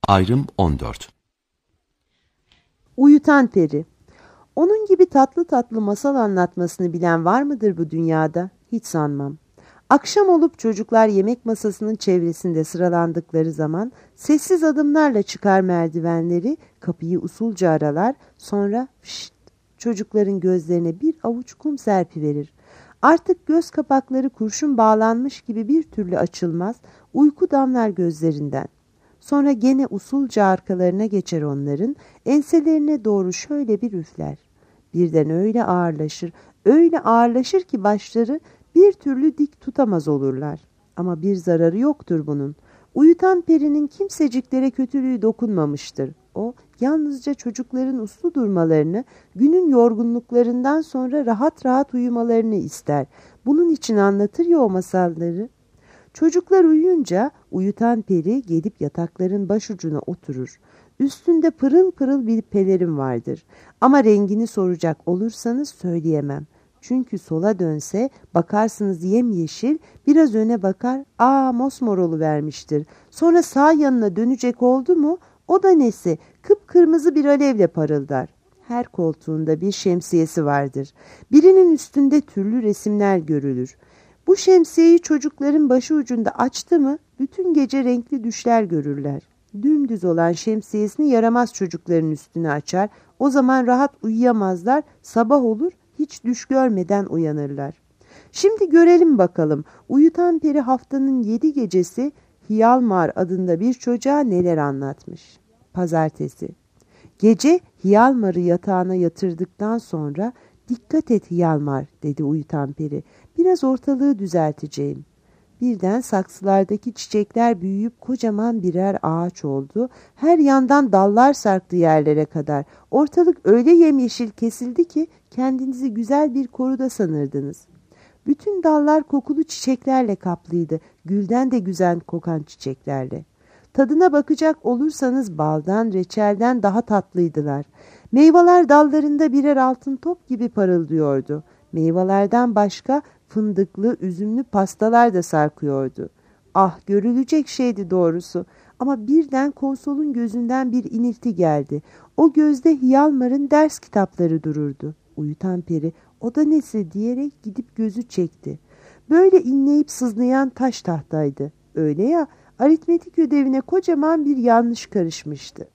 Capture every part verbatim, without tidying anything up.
Ayrım on dört. Uyutan peri. Onun gibi tatlı tatlı masal anlatmasını bilen var mıdır bu dünyada? Hiç sanmam. Akşam olup çocuklar yemek masasının çevresinde sıralandıkları zaman sessiz adımlarla çıkar merdivenleri, kapıyı usulca aralar, sonra şşt, çocukların gözlerine bir avuç kum serpiverir. Artık göz kapakları kurşun bağlanmış gibi bir türlü açılmaz, uyku damlar gözlerinden. Sonra gene usulca arkalarına geçer onların, enselerine doğru şöyle bir üfler. Birden öyle ağırlaşır, öyle ağırlaşır ki başları bir türlü dik tutamaz olurlar. Ama bir zararı yoktur bunun. Uyutan perinin kimseciklere kötülüğü dokunmamıştır. O, yalnızca çocukların uslu durmalarını, günün yorgunluklarından sonra rahat rahat uyumalarını ister. Bunun için anlatır ya o masalları. Çocuklar uyuyunca uyutan peri gelip yatakların başucuna oturur. Üstünde pırıl pırıl bir pelerin vardır. Ama rengini soracak olursanız söyleyemem. Çünkü sola dönse bakarsınız yemyeşil, biraz öne bakar, aa mosmor oluvermiştir. Sonra sağ yanına dönecek oldu mu, o da nesi, kıpkırmızı bir alevle parıldar. Her koltuğunda bir şemsiyesi vardır. Birinin üstünde türlü resimler görülür. Bu şemsiyeyi çocukların başı ucunda açtı mı bütün gece renkli düşler görürler. Dümdüz olan şemsiyesini yaramaz çocukların üstüne açar. O zaman rahat uyuyamazlar. Sabah olur hiç düş görmeden uyanırlar. Şimdi görelim bakalım uyutan peri haftanın yedi gecesi Hiyalmar adında bir çocuğa neler anlatmış. Pazartesi. Gece Hiyalmar'ı yatağına yatırdıktan sonra "Dikkat et Hiyalmar," dedi uyutan peri. "Biraz ortalığı düzelteceğim." Birden saksılardaki çiçekler büyüyüp kocaman birer ağaç oldu. Her yandan dallar sarktı yerlere kadar. Ortalık öyle yemyeşil kesildi ki kendinizi güzel bir koruda sanırdınız. Bütün dallar kokulu çiçeklerle kaplıydı. Gülden de güzel kokan çiçeklerle. Tadına bakacak olursanız baldan, reçelden daha tatlıydılar. Meyveler dallarında birer altın top gibi parıldıyordu. Meyvelerden başka fındıklı, üzümlü pastalar da sarkıyordu. Ah, görülecek şeydi doğrusu. Ama birden konsolun gözünden bir inilti geldi. O gözde Hiyalmar'ın ders kitapları dururdu. Uyutan peri, "O da nesi?" diyerek gidip gözü çekti. Böyle inleyip sızlayan taş tahtaydı. Öyle ya, aritmetik ödevine kocaman bir yanlış karışmıştı.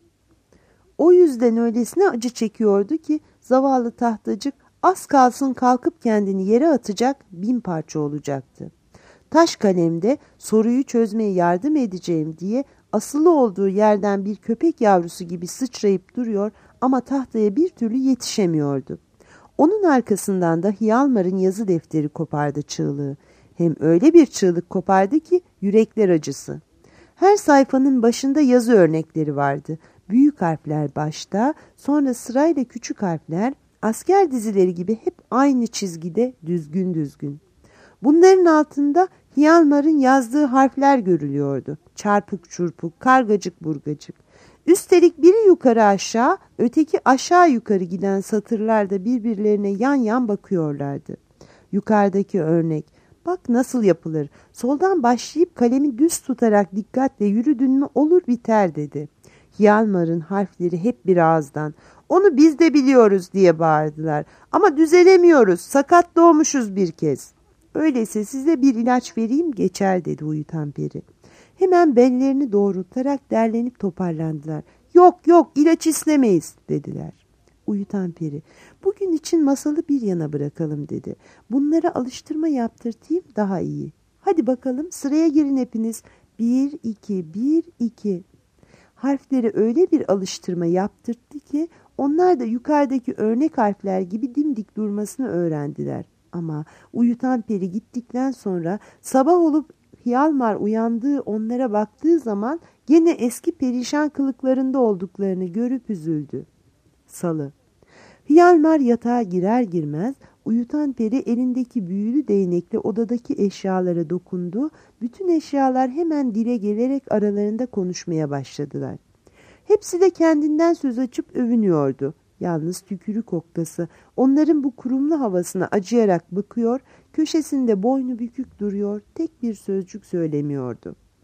O yüzden öylesine acı çekiyordu ki zavallı tahtacık az kalsın kalkıp kendini yere atacak, bin parça olacaktı. Taş kalemde soruyu çözmeye yardım edeceğim diye asılı olduğu yerden bir köpek yavrusu gibi sıçrayıp duruyor ama tahtaya bir türlü yetişemiyordu. Onun arkasından da Hiyalmar'ın yazı defteri kopardı çığlığı. Hem öyle bir çığlık kopardı ki yürekler acısı. Her sayfanın başında yazı örnekleri vardı. Büyük harfler başta, sonra sırayla küçük harfler, asker dizileri gibi hep aynı çizgide düzgün düzgün. Bunların altında Hiyalmar'ın yazdığı harfler görülüyordu. Çarpık çurpuk, kargacık burgacık. Üstelik biri yukarı aşağı, öteki aşağı yukarı giden satırlar da birbirlerine yan yan bakıyorlardı. Yukarıdaki örnek, "Bak nasıl yapılır, soldan başlayıp kalemi düz tutarak dikkatle yürüdün mü olur biter," dedi. Hiyalmar'ın harfleri hep bir ağızdan, "Onu biz de biliyoruz," diye bağırdılar. "Ama düzelemiyoruz, sakat doğmuşuz bir kez." "Öyleyse size bir ilaç vereyim geçer," dedi uyutan peri. Hemen bellerini doğrultarak derlenip toparlandılar. "Yok yok, ilaç istemeyiz," dediler. Uyutan peri, "Bugün için masalı bir yana bırakalım," dedi. "Bunlara alıştırma yaptırtayım daha iyi. Hadi bakalım sıraya girin hepiniz. Bir, iki, bir, iki. Harfleri öyle bir alıştırma yaptırttı ki onlar da yukarıdaki örnek harfler gibi dimdik durmasını öğrendiler. Ama uyutan peri gittikten sonra sabah olup Hiyalmar uyandığı onlara baktığı zaman gene eski perişan kılıklarında olduklarını görüp üzüldü. Salı. Hiyalmar yatağa girer girmez uyutan peri elindeki büyülü değnekle odadaki eşyalara dokundu. Bütün eşyalar hemen dile gelerek aralarında konuşmaya başladılar. Hepsi de kendinden söz açıp övünüyordu. Yalnız tükürük oktası onların bu kurumlu havasına acıyarak bakıyor, köşesinde boynu bükük duruyor, tek bir sözcük söylemiyordu.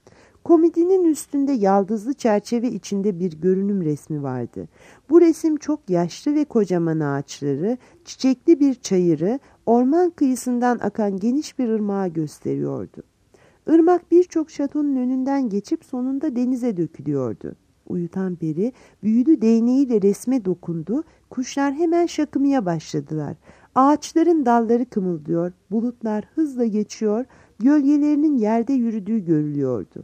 Komodinin üstünde yaldızlı çerçeve içinde bir görünüm resmi vardı. Bu resim çok yaşlı ve kocaman ağaçları, çiçekli bir çayırı, orman kıyısından akan geniş bir ırmağı gösteriyordu. Irmak birçok şatonun önünden geçip sonunda denize dökülüyordu. Uyutan peri büyülü değneğiyle resme dokundu, kuşlar hemen şakımaya başladılar. Ağaçların dalları kımıldıyor, bulutlar hızla geçiyor, gölgelerinin yerde yürüdüğü görülüyordu.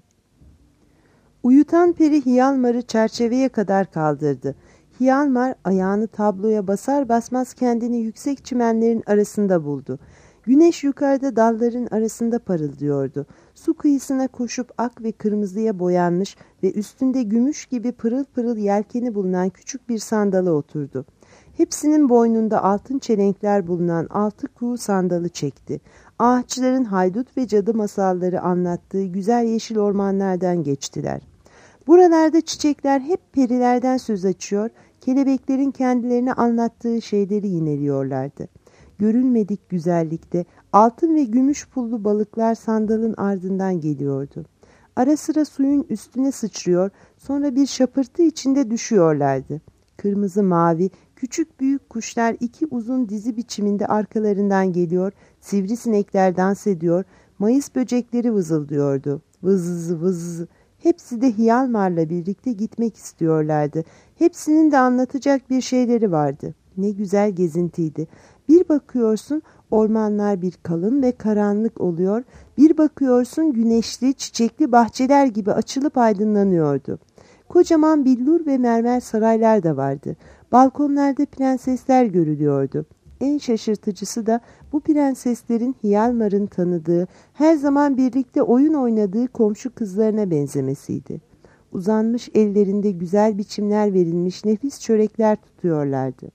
Uyutan peri Hiyalmar'ı çerçeveye kadar kaldırdı. Hiyalmar ayağını tabloya basar basmaz kendini yüksek çimenlerin arasında buldu. Güneş yukarıda dalların arasında parıldıyordu. Su kıyısına koşup ak ve kırmızıya boyanmış ve üstünde gümüş gibi pırıl pırıl yelkeni bulunan küçük bir sandala oturdu. Hepsinin boynunda altın çelenkler bulunan altı kuğu sandalı çekti. Ağaçların haydut ve cadı masalları anlattığı güzel yeşil ormanlardan geçtiler. Buralarda çiçekler hep perilerden söz açıyor, kelebeklerin kendilerine anlattığı şeyleri yineliyorlardı. Görülmedik güzellikte altın ve gümüş pullu balıklar sandalın ardından geliyordu. Ara sıra suyun üstüne sıçrıyor, sonra bir şapırtı içinde düşüyorlardı. Kırmızı mavi, küçük büyük kuşlar iki uzun dizi biçiminde arkalarından geliyor, sivrisinekler dans ediyor, mayıs böcekleri vızıldıyordu. Vız vız. Hepsi de Hiyalmar'la birlikte gitmek istiyorlardı. Hepsinin de anlatacak bir şeyleri vardı. Ne güzel gezintiydi. Bir bakıyorsun ormanlar bir kalın ve karanlık oluyor. Bir bakıyorsun güneşli, çiçekli bahçeler gibi açılıp aydınlanıyordu. Kocaman billur ve mermer saraylar da vardı. Balkonlarda prensesler görülüyordu. En şaşırtıcısı da bu prenseslerin Hiyalmar'ın tanıdığı, her zaman birlikte oyun oynadığı komşu kızlarına benzemesiydi. Uzanmış ellerinde güzel biçimler verilmiş nefis çörekler tutuyorlardı.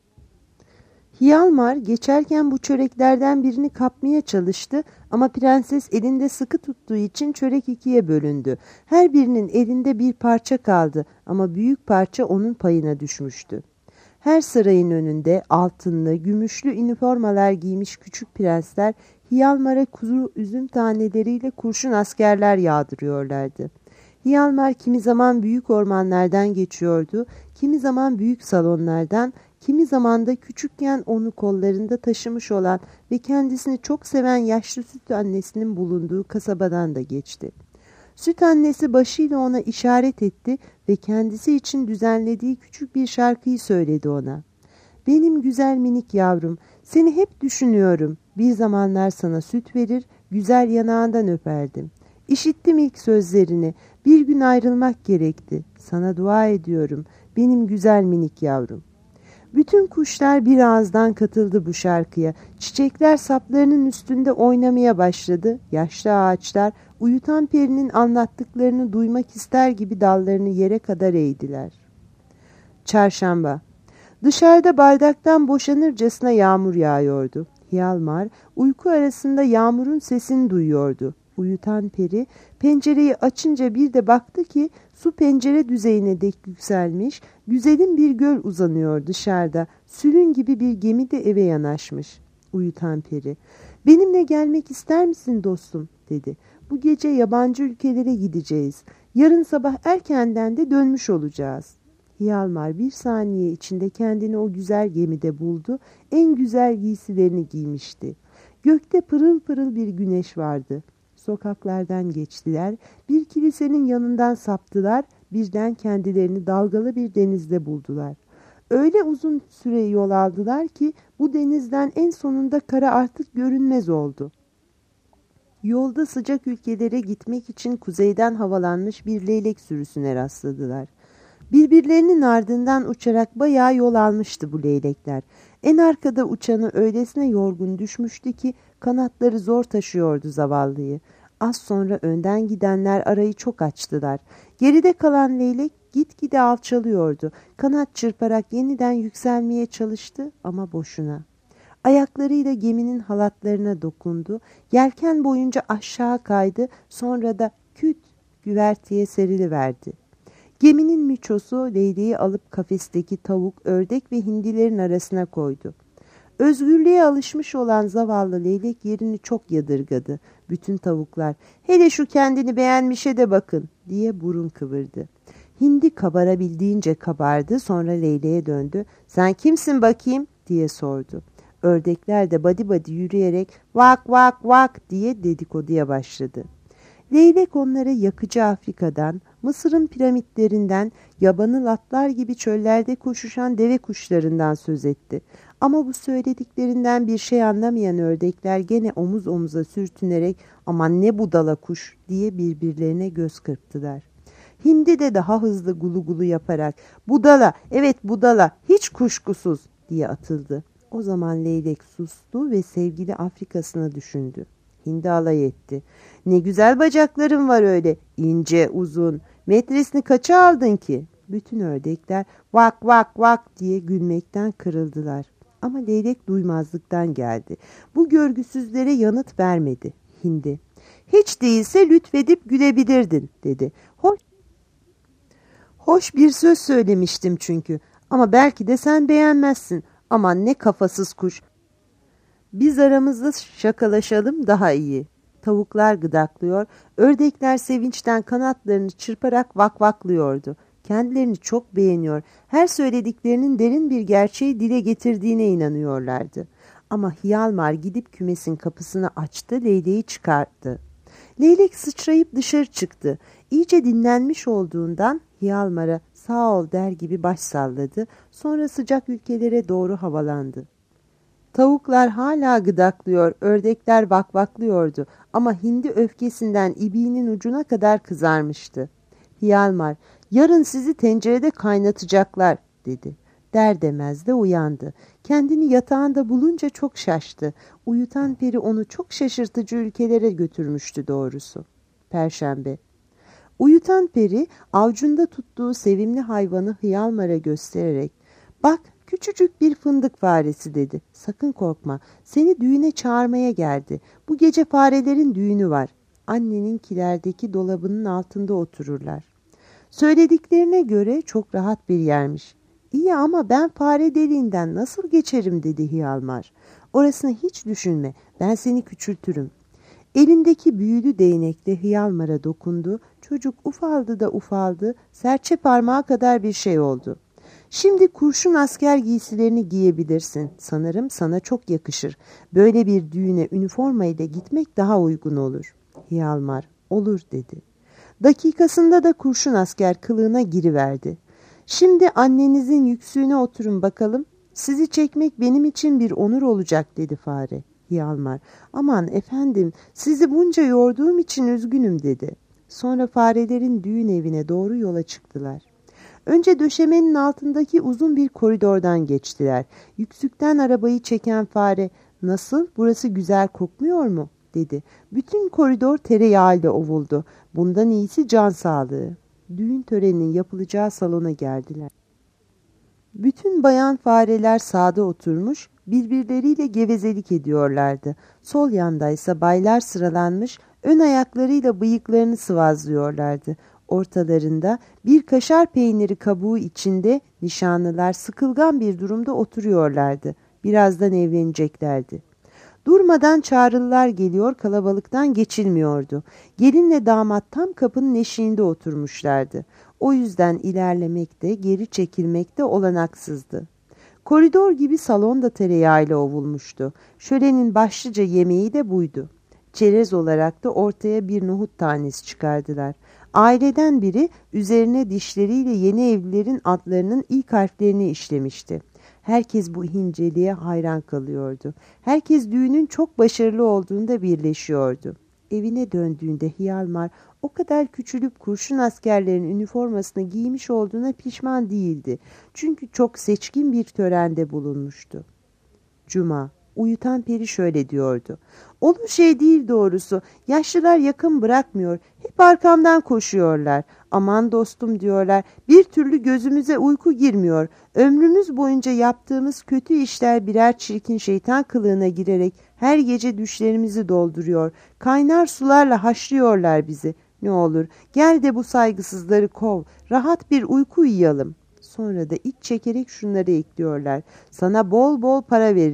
Hiyalmar geçerken bu çöreklerden birini kapmaya çalıştı ama prenses elinde sıkı tuttuğu için çörek ikiye bölündü. Her birinin elinde bir parça kaldı ama büyük parça onun payına düşmüştü. Her sarayın önünde altınlı, gümüşlü üniformalar giymiş küçük prensler Hiyalmar'a kuru üzüm taneleriyle kurşun askerler yağdırıyorlardı. Hiyalmar kimi zaman büyük ormanlardan geçiyordu, kimi zaman büyük salonlardan, kimi zaman da küçükken onu kollarında taşımış olan ve kendisini çok seven yaşlı süt annesinin bulunduğu kasabadan da geçti. Süt annesi başıyla ona işaret etti ve kendisi için düzenlediği küçük bir şarkıyı söyledi ona. Benim güzel minik yavrum, seni hep düşünüyorum. Bir zamanlar sana süt verir, güzel yanağından öperdim. İşittim ilk sözlerini. Bir gün ayrılmak gerekti. Sana dua ediyorum. Benim güzel minik yavrum. Bütün kuşlar bir ağızdan katıldı bu şarkıya. Çiçekler saplarının üstünde oynamaya başladı. Yaşlı ağaçlar uyutan perinin anlattıklarını duymak ister gibi dallarını yere kadar eğdiler. Çarşamba. Dışarıda bardaktan boşanırcasına yağmur yağıyordu. Hiyalmar uyku arasında yağmurun sesini duyuyordu. Uyutan peri pencereyi açınca bir de baktı ki su pencere düzeyine dek yükselmiş, güzelim bir göl uzanıyor dışarıda. Sülün gibi bir gemi de eve yanaşmış. Uyutan peri, benimle gelmek ister misin dostum, dedi. Bu gece yabancı ülkelere gideceğiz. Yarın sabah erkenden de dönmüş olacağız. Hiyalmar bir saniye içinde kendini o güzel gemide buldu. En güzel giysilerini giymişti. Gökte pırıl pırıl bir güneş vardı. Sokaklardan geçtiler, bir kilisenin yanından saptılar, birden kendilerini dalgalı bir denizde buldular. Öyle uzun süre yol aldılar ki bu denizden en sonunda kara artık görünmez oldu. Yolda sıcak ülkelere gitmek için kuzeyden havalanmış bir leylek sürüsüne rastladılar. Birbirlerinin ardından uçarak bayağı yol almıştı bu leylekler. En arkada uçanı öylesine yorgun düşmüştü ki kanatları zor taşıyordu zavallıyı. Az sonra önden gidenler arayı çok açtılar. Geride kalan leylek gitgide alçalıyordu. Kanat çırparak yeniden yükselmeye çalıştı ama boşuna. Ayaklarıyla geminin halatlarına dokundu. Yelken boyunca aşağı kaydı. Sonra da küt güverteye seriliverdi. Geminin miçosu leyleği alıp kafesteki tavuk, ördek ve hindilerin arasına koydu. Özgürlüğe alışmış olan zavallı leylek yerini çok yadırgadı. Bütün tavuklar, hele şu kendini beğenmişe de bakın diye burun kıvırdı. Hindi kabarabildiğince kabardı, sonra leyleğe döndü. Sen kimsin bakayım diye sordu. Ördekler de badi badi yürüyerek vak vak vak diye dedikoduya başladı. Leylek onlara yakıcı Afrika'dan, Mısır'ın piramitlerinden, yabanıl atlar gibi çöllerde koşuşan deve kuşlarından söz etti. Ama bu söylediklerinden bir şey anlamayan ördekler gene omuz omuza sürtünerek aman ne budala kuş diye birbirlerine göz kırptılar. Hindi de daha hızlı gulu gulu yaparak budala, evet budala, hiç kuşkusuz diye atıldı. O zaman leylek sustu ve sevgili Afrika'sına düşündü. Hindi alay etti. Ne güzel bacakların var öyle, ince uzun, metresini kaça aldın ki? Bütün ördekler vak vak vak diye gülmekten kırıldılar. Ama leylek duymazlıktan geldi. Bu görgüsüzlere yanıt vermedi. Hindi, hiç değilse lütfedip gülebilirdin dedi. Hoş, hoş bir söz söylemiştim çünkü, ama belki de sen beğenmezsin. Aman ne kafasız kuş. Biz aramızda şakalaşalım daha iyi. Tavuklar gıdaklıyor, ördekler sevinçten kanatlarını çırparak vakvaklıyordu. Kendilerini çok beğeniyor, her söylediklerinin derin bir gerçeği dile getirdiğine inanıyorlardı. Ama Hiyalmar gidip kümesin kapısını açtı, leyleği çıkarttı. Leylek sıçrayıp dışarı çıktı. İyice dinlenmiş olduğundan Hiyalmar'a sağ ol der gibi baş salladı, sonra sıcak ülkelere doğru havalandı. Tavuklar hala gıdaklıyor, ördekler vakvaklıyordu ama hindi öfkesinden ibiğinin ucuna kadar kızarmıştı. Hiyalmar, yarın sizi tencerede kaynatacaklar dedi. Der demez de uyandı. Kendini yatağında bulunca çok şaştı. Uyutan peri onu çok şaşırtıcı ülkelere götürmüştü doğrusu. Perşembe. Uyutan peri avcunda tuttuğu sevimli hayvanı Hiyalmar'a göstererek bak küçücük bir fındık faresi dedi. Sakın korkma, seni düğüne çağırmaya geldi. Bu gece farelerin düğünü var. Annenin kilerdeki dolabının altında otururlar. Söylediklerine göre çok rahat bir yermiş. İyi ama ben fare deliğinden nasıl geçerim dedi Hiyalmar. Orasını hiç düşünme, ben seni küçültürüm. Elindeki büyülü değnekle Hiyalmar'a dokundu. Çocuk ufaldı da ufaldı, serçe parmağı kadar bir şey oldu. Şimdi kurşun asker giysilerini giyebilirsin. Sanırım sana çok yakışır. Böyle bir düğüne üniforma ile gitmek daha uygun olur. Hiyalmar, olur dedi. Dakikasında da kurşun asker kılığına giriverdi. Şimdi annenizin yüksüğüne oturun bakalım. Sizi çekmek benim için bir onur olacak dedi fare. Hiyalmar, aman efendim sizi bunca yorduğum için üzgünüm dedi. Sonra farelerin düğün evine doğru yola çıktılar. Önce döşemenin altındaki uzun bir koridordan geçtiler. Yüksükten arabayı çeken fare, nasıl, burası güzel kokmuyor mu dedi. Bütün koridor tereyağıyla ovuldu. Bundan iyisi can sağlığı. Düğün töreninin yapılacağı salona geldiler. Bütün bayan fareler sağda oturmuş, birbirleriyle gevezelik ediyorlardı. Sol yandaysa baylar sıralanmış, ön ayaklarıyla bıyıklarını sıvazlıyorlardı. Ortalarında bir kaşar peyniri kabuğu içinde nişanlılar sıkılgan bir durumda oturuyorlardı. Birazdan evleneceklerdi. Durmadan çağrılılar geliyor, kalabalıktan geçilmiyordu. Gelinle damat tam kapının eşiğinde oturmuşlardı. O yüzden ilerlemekte, geri çekilmekte olanaksızdı. Koridor gibi salon da tereyağıyla ovulmuştu. Şölenin başlıca yemeği de buydu. Çerez olarak da ortaya bir nohut tanesi çıkardılar. Aileden biri üzerine dişleriyle yeni evlilerin adlarının ilk harflerini işlemişti. Herkes bu inceliğe hayran kalıyordu. Herkes düğünün çok başarılı olduğunda birleşiyordu. Evine döndüğünde Hiyalmar o kadar küçülüp kurşun askerlerin üniformasını giymiş olduğuna pişman değildi. Çünkü çok seçkin bir törende bulunmuştu. Cuma. Uyutan peri şöyle diyordu. Olur şey değil doğrusu. Yaşlılar yakın bırakmıyor. Hep arkamdan koşuyorlar. Aman dostum diyorlar. Bir türlü gözümüze uyku girmiyor. Ömrümüz boyunca yaptığımız kötü işler birer çirkin şeytan kılığına girerek her gece düşlerimizi dolduruyor. Kaynar sularla haşlıyorlar bizi. Ne olur gel de bu saygısızları kov. Rahat bir uyku uyuyalım. Sonra da iç çekerek şunları ekliyorlar. Sana bol bol para veririz.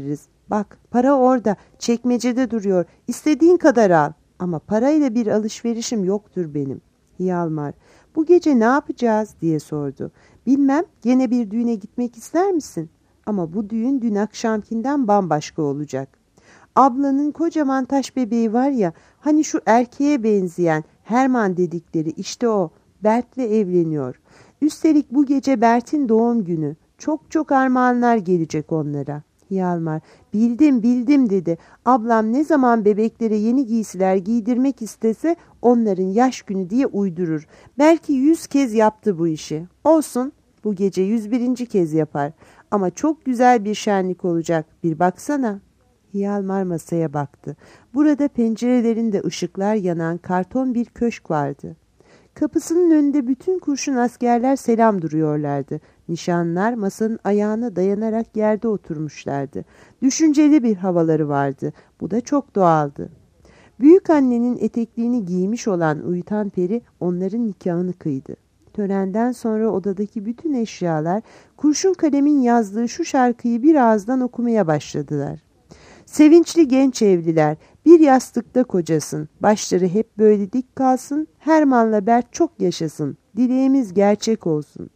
Bak, para orada, çekmecede duruyor. İstediğin kadar al. Ama parayla bir alışverişim yoktur benim. Hiyalmar, bu gece ne yapacağız diye sordu. Bilmem, gene bir düğüne gitmek ister misin? Ama bu düğün dün akşamkinden bambaşka olacak. Ablanın kocaman taş bebeği var ya, hani şu erkeğe benzeyen Herman dedikleri, işte o. Bert'le evleniyor. Üstelik bu gece Bert'in doğum günü. Çok çok armağanlar gelecek onlara. Hiyalmar, bildim bildim dedi. Ablam ne zaman bebeklere yeni giysiler giydirmek istese onların yaş günü diye uydurur. Belki yüz kez yaptı bu işi. Olsun, bu gece yüz birinci kez yapar. Ama çok güzel bir şenlik olacak. Bir baksana. Hiyalmar masaya baktı. Burada pencerelerinde ışıklar yanan karton bir köşk vardı. Kapısının önünde bütün kurşun askerler selam duruyorlardı. Nişanlılar masanın ayağına dayanarak yerde oturmuşlardı. Düşünceli bir havaları vardı. Bu da çok doğaldı. Büyük annenin etekliğini giymiş olan uyutan peri onların nikahını kıydı. Törenden sonra odadaki bütün eşyalar kurşun kalemin yazdığı şu şarkıyı bir ağızdan okumaya başladılar. Sevinçli genç evliler, bir yastıkta kocasın, başları hep böyle dik kalsın, Herman'la Bert çok yaşasın, dileğimiz gerçek olsun.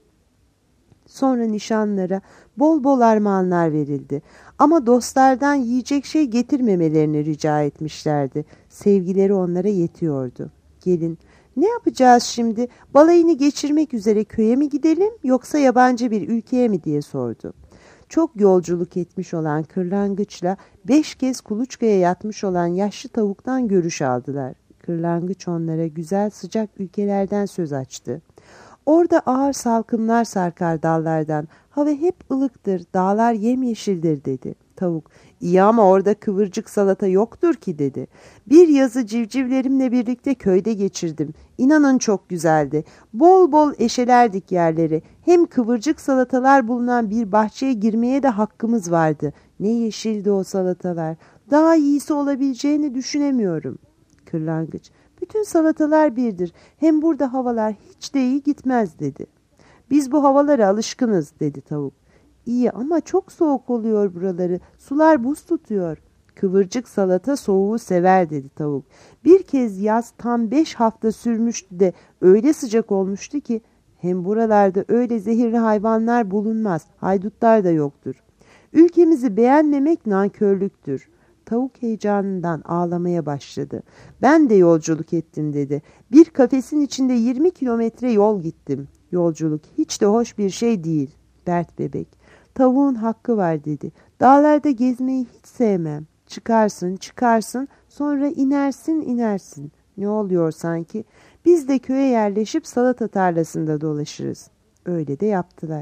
Sonra nişanlara bol bol armağanlar verildi. Ama dostlardan yiyecek şey getirmemelerini rica etmişlerdi. Sevgileri onlara yetiyordu. Gelin, ne yapacağız şimdi? Balayını geçirmek üzere köye mi gidelim yoksa yabancı bir ülkeye mi diye sordu. Çok yolculuk etmiş olan kırlangıçla beş kez kuluçkaya yatmış olan yaşlı tavuktan görüş aldılar. Kırlangıç onlara güzel sıcak ülkelerden söz açtı. Orada ağır salkımlar sarkar dallardan. Hava hep ılıktır, dağlar yemyeşildir dedi. Tavuk, iyi ama orada kıvırcık salata yoktur ki dedi. Bir yazı civcivlerimle birlikte köyde geçirdim. İnanın çok güzeldi. Bol bol eşelerdik yerleri. Hem kıvırcık salatalar bulunan bir bahçeye girmeye de hakkımız vardı. Ne yeşildi o salatalar. Daha iyisi olabileceğini düşünemiyorum. Kırlangıç, bütün salatalar birdir. Hem burada havalar hiç de iyi gitmez dedi. Biz bu havalara alışkınız dedi tavuk. İyi ama çok soğuk oluyor buraları. Sular buz tutuyor. Kıvırcık salata soğuğu sever dedi tavuk. Bir kez yaz tam beş hafta sürmüştü de öyle sıcak olmuştu ki hem buralarda öyle zehirli hayvanlar bulunmaz. Haydutlar da yoktur. Ülkemizi beğenmemek nankörlüktür. Tavuk heyecanından ağlamaya başladı. Ben de yolculuk ettim dedi. Bir kafesin içinde yirmi kilometre yol gittim. Yolculuk hiç de hoş bir şey değil. Bert bebek, tavuğun hakkı var dedi. Dağlarda gezmeyi hiç sevmem. Çıkarsın çıkarsın sonra inersin inersin. Ne oluyor sanki? Biz de köye yerleşip salata tarlasında dolaşırız. Öyle de yaptılar.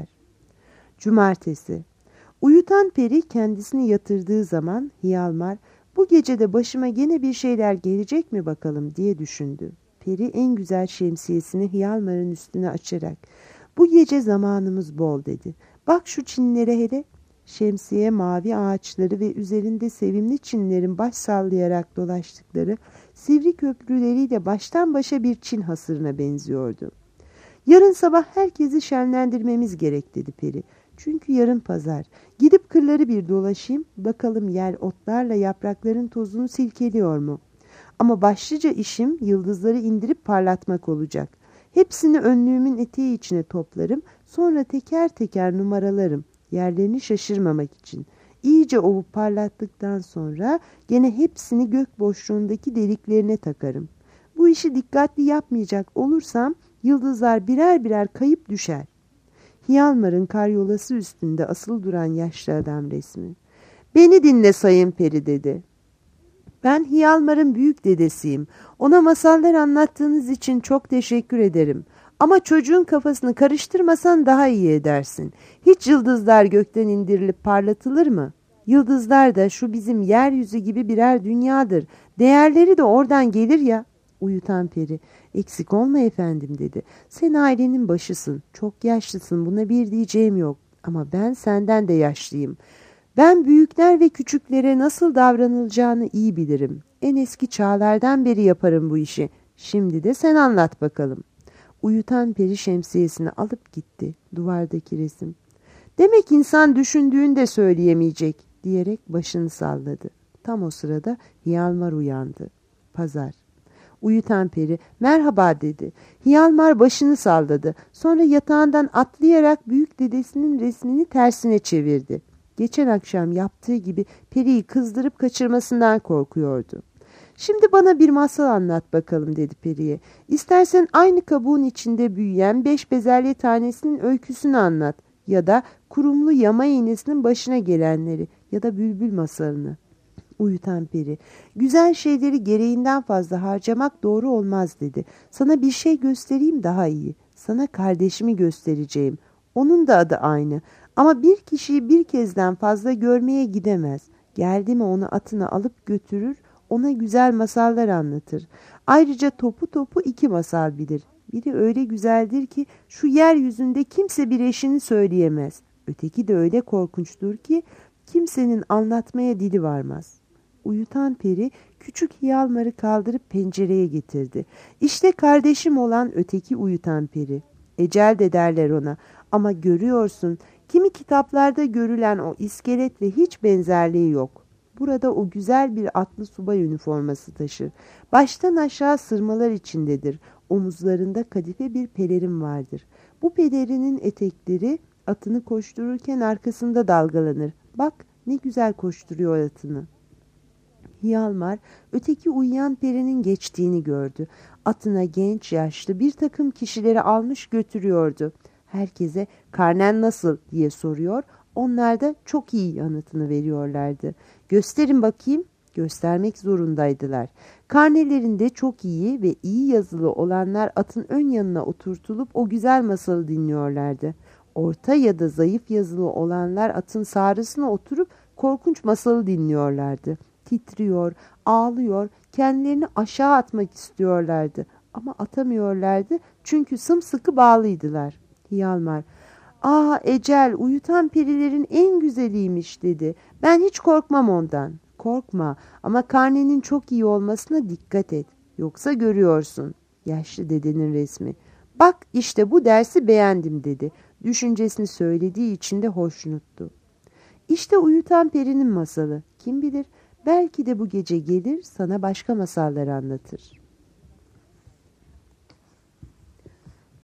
Cumartesi. Uyutan peri kendisini yatırdığı zaman Hiyalmar, bu gece de başıma gene bir şeyler gelecek mi bakalım diye düşündü. Peri en güzel şemsiyesini Hiyalmar'ın üstüne açarak, bu gece zamanımız bol dedi. Bak şu çinlere hele. Şemsiye mavi ağaçları ve üzerinde sevimli çinlerin baş sallayarak dolaştıkları sivri köprüleriyle baştan başa bir Çin hasırına benziyordu. Yarın sabah herkesi şenlendirmemiz gerek dedi peri. Çünkü yarın pazar. Gidip kırları bir dolaşayım, bakalım yer otlarla yaprakların tozunu silkeliyor mu? Ama başlıca işim yıldızları indirip parlatmak olacak. Hepsini önlüğümün eteği içine toplarım, sonra teker teker numaralarım, yerlerini şaşırmamak için. İyice ovup parlattıktan sonra gene hepsini gök boşluğundaki deliklerine takarım. Bu işi dikkatli yapmayacak olursam yıldızlar birer birer kayıp düşer. Hiyalmar'ın karyolası üstünde asılı duran yaşlı adam resmi. Beni dinle Sayın Peri dedi. Ben Hiyalmar'ın büyük dedesiyim. Ona masallar anlattığınız için çok teşekkür ederim. Ama çocuğun kafasını karıştırmasan daha iyi edersin. Hiç yıldızlar gökten indirilip parlatılır mı? Yıldızlar da şu bizim yeryüzü gibi birer dünyadır. Değerleri de oradan gelir ya. Uyutan peri, eksik olma efendim dedi. Sen ailenin başısın, çok yaşlısın, buna bir diyeceğim yok. Ama ben senden de yaşlıyım. Ben büyükler ve küçüklere nasıl davranılacağını iyi bilirim. En eski çağlardan beri yaparım bu işi. Şimdi de sen anlat bakalım. Uyutan peri şemsiyesini alıp gitti. Duvardaki resim. Demek insan düşündüğünde söyleyemeyecek. diyerek başını salladı. Tam o sırada Hiyalmar uyandı. Pazar. Uyutan peri merhaba dedi. Hiyalmar başını salladı. Sonra yatağından atlayarak büyük dedesinin resmini tersine çevirdi. Geçen akşam yaptığı gibi periyi kızdırıp kaçırmasından korkuyordu. Şimdi bana bir masal anlat bakalım dedi periye. İstersen aynı kabuğun içinde büyüyen beş bezelye tanesinin öyküsünü anlat. Ya da kurumlu yama iğnesinin başına gelenleri ya da bülbül masalını. Uyutan peri, güzel şeyleri gereğinden fazla harcamak doğru olmaz dedi. Sana bir şey göstereyim daha iyi. Sana kardeşimi göstereceğim. Onun da adı aynı. Ama bir kişiyi bir kezden fazla görmeye gidemez. Geldi mi onu atına alıp götürür, ona güzel masallar anlatır. Ayrıca topu topu iki masal bilir. Biri öyle güzeldir ki şu yeryüzünde kimse bir eşini söyleyemez. Öteki de öyle korkunçtur ki kimsenin anlatmaya dili varmaz. Uyutan peri küçük Hiyalmar'ı kaldırıp pencereye getirdi. İşte kardeşim olan öteki uyutan peri. Ecel de derler ona ama görüyorsun kimi kitaplarda görülen o iskeletle hiç benzerliği yok. Burada o güzel bir atlı subay üniforması taşır. Baştan aşağı sırmalar içindedir. Omuzlarında kadife bir pelerin vardır. Bu pelerinin etekleri atını koştururken arkasında dalgalanır. Bak ne güzel koşturuyor atını. Hiyalmar öteki uyuyan perinin geçtiğini gördü. Atına genç yaşlı bir takım kişileri almış götürüyordu. Herkese karnen nasıl diye soruyor. Onlar da çok iyi yanıtını veriyorlardı. Gösterin bakayım. Göstermek zorundaydılar. Karnelerinde çok iyi ve iyi yazılı olanlar atın ön yanına oturtulup o güzel masalı dinliyorlardı. Orta ya da zayıf yazılı olanlar atın sağrısına oturup korkunç masalı dinliyorlardı. Titriyor, ağlıyor, kendilerini aşağı atmak istiyorlardı. Ama atamıyorlardı çünkü sımsıkı bağlıydılar. Hiyalmar, ''Aa Ecel, uyutan perilerin en güzeliymiş.'' dedi. ''Ben hiç korkmam ondan.'' ''Korkma ama karnenin çok iyi olmasına dikkat et. Yoksa görüyorsun.'' Yaşlı dedenin resmi. ''Bak işte bu dersi beğendim.'' dedi. Düşüncesini söylediği için de hoşnuttu. İşte uyutan perinin masalı. Kim bilir belki de bu gece gelir sana başka masallar anlatır.